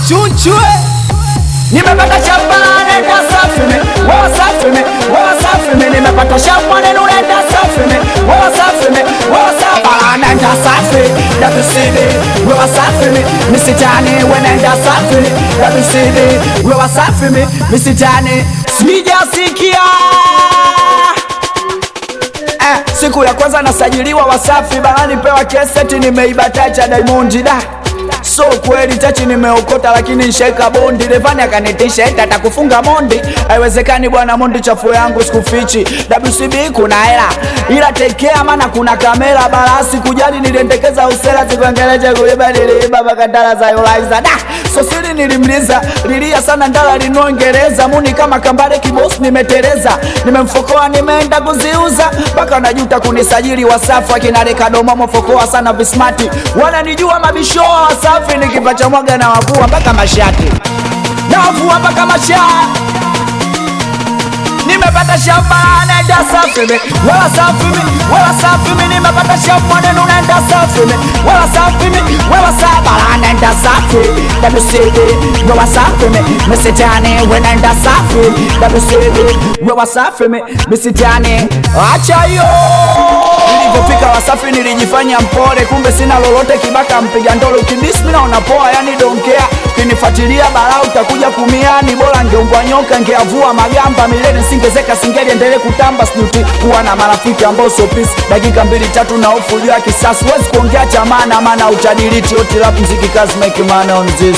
chunchwe. Nimepata shamba nenda safime, wewe safime, wewe safime. Nimepata shamba nenda safime, wewe safime, wewe safime. Nenda safi, WCB, wewe safime, misitani wewe nenda safi, WCB, wewe safime, misitani. Sijasikia siku ya kwanza nasajiliwa Wasafi barani pewa keseti nimeiba tacha Diamond da. So kweli tachi nimeokota lakini nsheka bondi. Levani akanitisha eti atakufunga mondi. Haiwezekani bwana Mondi chafu yangu sikufichi. WCB kuna hela ila tekea mana kuna kamera balasi kujali niliendekeza usela zikuangeleje kuiba niliiba bakatala za Yolaiza da. So siri nilimliza lilia sana ndala linoongereza muni kama kambare kiboss nimeteleza. Nimemfokoa nimeenda kuziuza mpaka najuta kunisajili Wasafi akinaleka domo fokoa sana vismati. Wananijua mabisho Wasafi nikipacha mwaga na wavua mpaka mashati. Na wavua mpaka mashati. Nimepata shamba nenda safime, wewe safime, wewe safime. Nimepata shamba nenda safime, wewe safime, wewe safime. Nenda safi, WCB, wewe safime, misitani wewe nenda safi, WCB, wewe safime, misitani. Acha yo. Nilipofika Wasafi nilijifanya mpole kumbe sina lolote kibaka mpiga ndolo kibisi mimi naona poa yani don't care. Kinifuatilia balaa utakuja kumia ni bora ngeungwa nyoka ngeavua magamba milele singezeka singeli endelee kutamba snuti kuwa na marafiki ambao so peace dakika 2-3 na hofu ya kisasi huwezi kuongea cha maana utadiliti yote rap muziki kazi make man on this.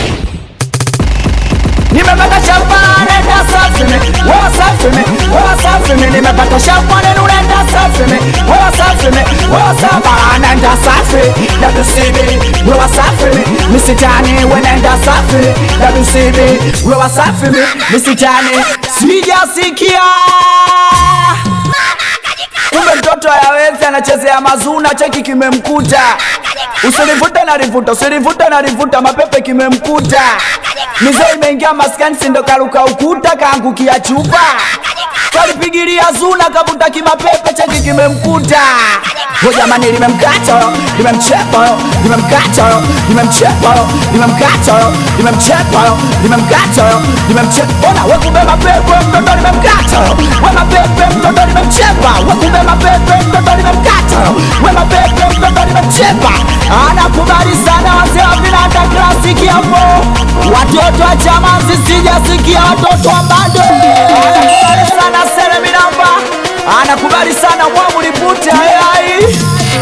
Nimepata shamba nenda safime, wewe safime, wewe safime. Nimepata shamba nenda safime, wewe safime, wewe safime. Nenda safi, WCB, wewe safime, misitani wewe nenda safi, WCB, wewe safime, misitani. Sijasikia kumbe mtoto hayawezi anachezea mazuna cheki kimemkuta. Usinivuta na rivuta, usinivuta na rivuta mapepe kimemkuta. Mizee imeingia maskani sindo karuka ukuta kaangukia chupa. Kalipigilia zuna kavuta kimapepe cheki kimemkuta. Ho jamani limemkata, limemchepa, limemkata, limemchepa, limemkata, limemchepa, limemkata, limemchepa. Ona wewe kumbe mapepe mtoto limemkata. Wewe mapepe mtoto limemchepa. Wewe kumbe mapepe mtoto limemkata. Wewe mapepe mtoto limemchepa. Anakubali sana wazee vinanda klasiki hapo. Watoto wa chamazi sijasikia watoto wa bado. Anakubali sana sere minamba. Anakubali sana mwamu lipute hai.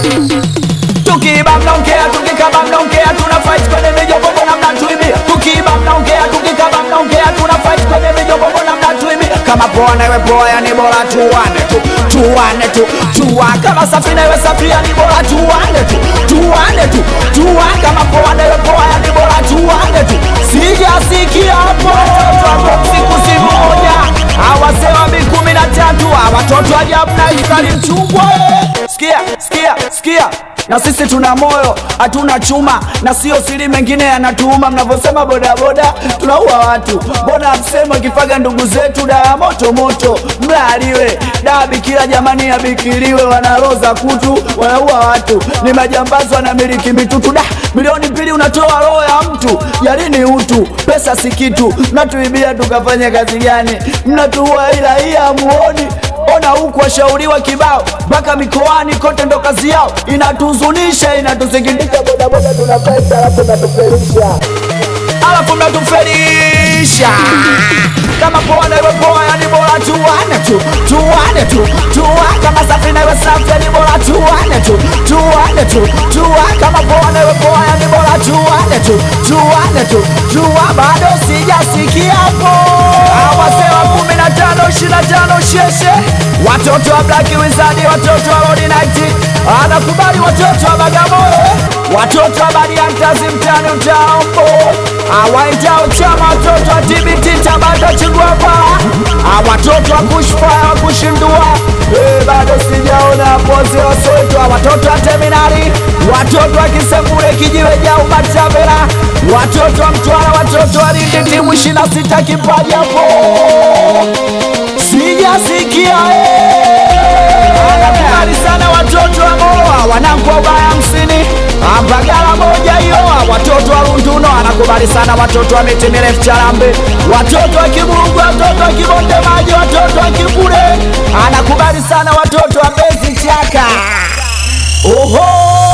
Tukiiba mnaongea, tukikaba mnaongea, tuna fight kwenye mijogogo na mnatuibia. Tukiiba mnaongea, tukikaba mnaongea, tuna fight kwenye mijogogo na mnatuibia. Kama poa na iwe poa yani bora tuwane tu, tuwane tu, tuwa. Kama safi na iwe safi yani bora tuwane tu, tuwane tu, tuwa. Kama poa na iwe poa yani bora tuwane tu. Sijasikia hapo siku si moja. Awase wa 13 watoto ajabu na Israeli mchungwa. Sikia, sikia, sikia. Na sisi tuna moyo, hatuna chuma. Na sio siri mengine yanatuuma. Mnavosema boda boda, tunaua watu. Mbona msema kifaga ndugu zetu dawa moto moto. Mlaliwe, dawa bikira jamani ya bikiriwe. Wanaroza kutu, wanaua watu. Ni majambazi wanamiliki mitutu da. Milioni 2 unatoa roho ya mtu. Yalini utu, pesa si kitu. Mnatuibia tukafanya kazi gani? Mnatuua ila hii hamuoni. Ona huku washauriwa kibao mpaka mikoani kote ndo kazi yao. Inatuzunisha, inatusikitisha. Boda boda tunapesa alafu mnatufelisha. Alafu mnatufelisha. Kama poa na iwe poa yani bora tuwane tu, tuwane tu, tuwa. Kama safi na iwe safi yani bora tuwane tu, tuwane tu, tuwa. Kama poa na iwe poa yani bora tuwane tu, tuwane tu, tuwa. Bado sijasikia hapo. Awase wa 15, 25 sheshe. Watoto wa Black Wizard, watoto wa Lord Night. Anakubali watoto wa Bagamoyo. Watoto wa Bariantazi mtani mtambo. Awaitao chama watoto wa TBT Tabata Chigwapa. Watoto wa Kushfire wa kushindua. Bado sijaona pose wasoto. Watoto wa Terminali. Watoto wa Kisembure kijiwe jau Matavera. Watoto wa Mtwara, watoto wa Lindi timu 26 kipaji hapo. Sijasikia anakubali sana watoto wa Moa. Wanangu wa ubaya 50 Mbagala moja hiyo. Watoto wa Runduno anakubali Anakubali sana watoto wa miti mirefu Charambe, watoto wa Kiburungu, watoto wa Kibonde Maji, watoto wa Kibule. Anakubali sana watoto wa Mbezi Chaka. Oho,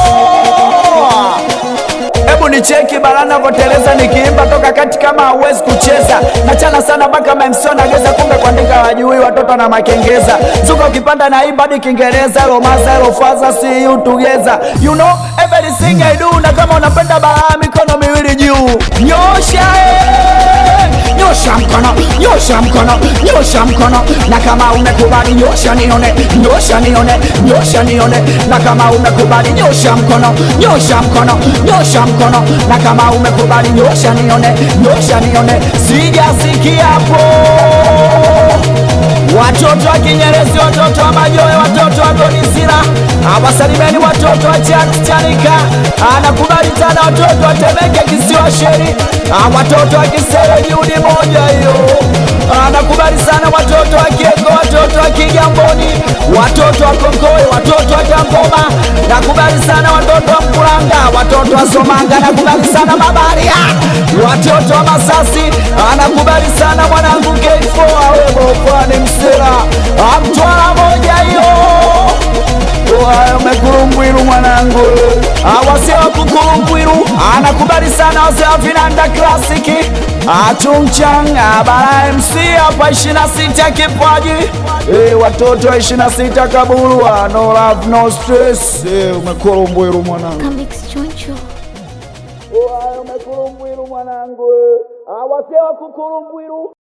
hebu ni cheki barana voteleza nikiimba toka kati kama hauwezi kucheza. Nachana sana mpaka mamsona geza, kumbe kuandika wajui watoto na makengeza. Zuka ukipanda na imba di Kiingereza, romaza rofaza see you together. You know everything I do. Na kama unapenda balaa mikono miwili juu. Nyosha nyosha mkono, nyosha mkono, nyosha mkono. Na kama umekubali nyosha nione, nyosha nione, nyosha nione. Na kama umekubali nyosha mkono, nyosha mkono, nyosha mkono. Na kama umekubali nyosha nione, nyosha nione. Sijasikia hapo. Watoto wa Kinyerezi, watoto wa Majoe, watoto wa Gonisira, awasalimeni watoto wa Chanika. Anakubali sana watoto wa Temeke Kisiwa Sheri, watoto wa Kisere Judi moja hiyo. Anakubali sana watoto wa Kieko, watoto wa Kigamboni, watoto wa Konkoe, watoto wa Tamboma. Nakubali sana watoto wa Mkuranga, watoto wa Somanga. Nakubali sana Mabaria, watoto wa Masasi. Anakubali sana mwanangu K4 awe Bofani Msela, Mtwara moja hiyo. Mekurungwiru mwanangu, wase wa Kukurungwiru. Anakubali sana wase wa Vinanda Klasiki, Chungchang, Bara MC hapa 26 Kipaji. Watoto wa 26 Kaburu, no love no stress. Mekurungwiru mwanangu, Mekurungwiru mwanangu, wase wa Kukurungwiru.